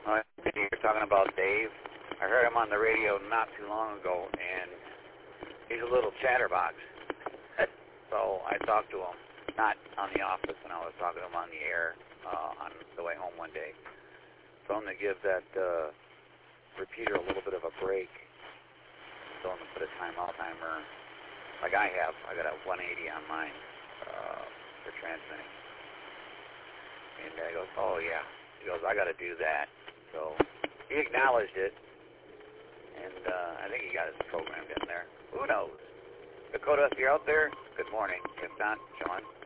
I think you were talking about Dave. I heard him on the radio not too long ago, and he's a little chatterbox. So I talked to him, not on the office when I was talking to him on the air on the way home one day. Told him to give that repeater a little bit of a break. Told him to put a timer, like I have. I got a 180 on mine for transmitting. And he goes, oh, yeah. He goes, I got to do that. So he acknowledged it, and I think he got it programmed in there. Who knows? Dakota, if you're out there, good morning. If not, Sean.